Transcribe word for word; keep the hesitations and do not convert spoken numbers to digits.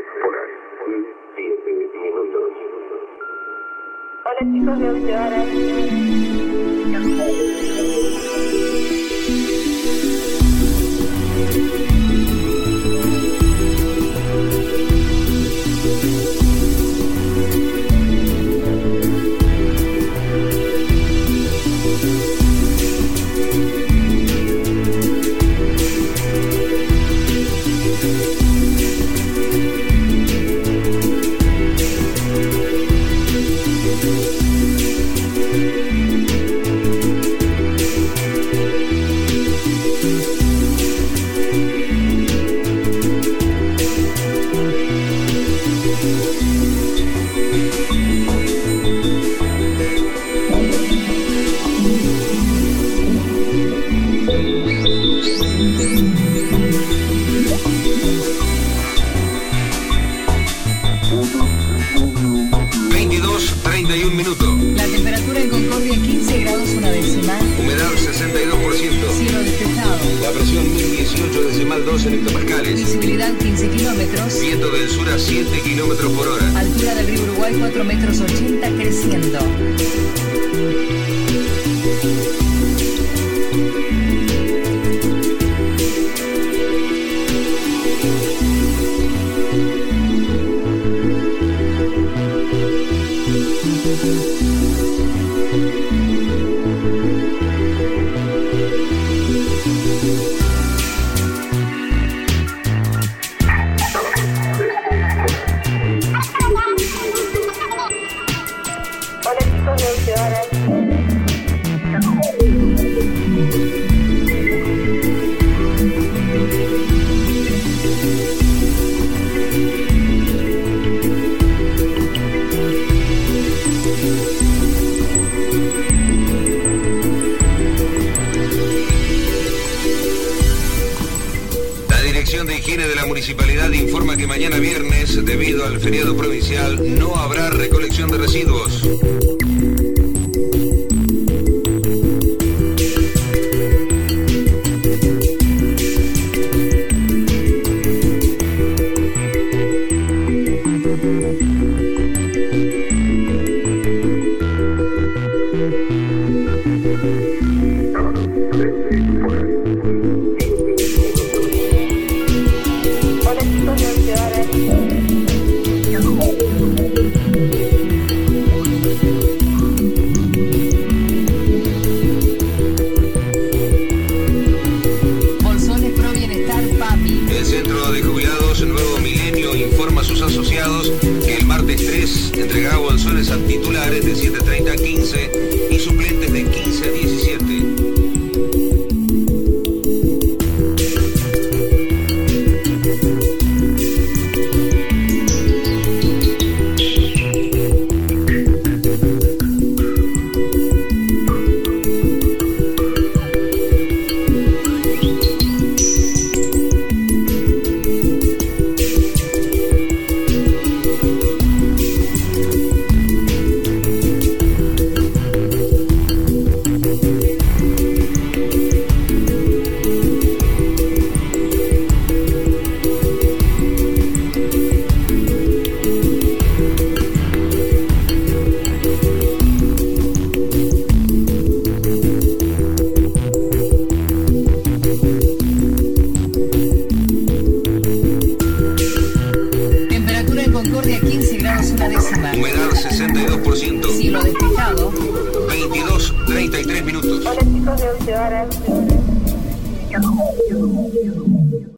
horas y siete minutos. Hola chicos de once horas. veintidós treinta y un minutos. La temperatura en Concordia quince grados una décima. Humedad sesenta y dos por ciento. Cielo despejado. La presión mil dieciocho decimal dos en hectopascales. Visibilidad quince kilómetros. Viento del sur a siete kilómetros por hora. Altura del río Uruguay cuatro metros ochenta creciendo. Hola chicos de once horas. La Dirección de Higiene de la Municipalidad informa que mañana viernes, debido al feriado provincial, no habrá recolección de residuos. Hola chicos de once horas. Bolsones Pro Bienestar PAMI. El Centro de Jubilados Nuevo Milenio informa a sus asociados que el martes tres entregará bolsones a titulares de siete treinta a quince y suplentes de quince a diecisiete. Temperatura en Concordia quince grados una décima. Humedad sesenta y dos por ciento. Cielo despejado. veintidós treinta y tres minutos. Hola chicos de once horas.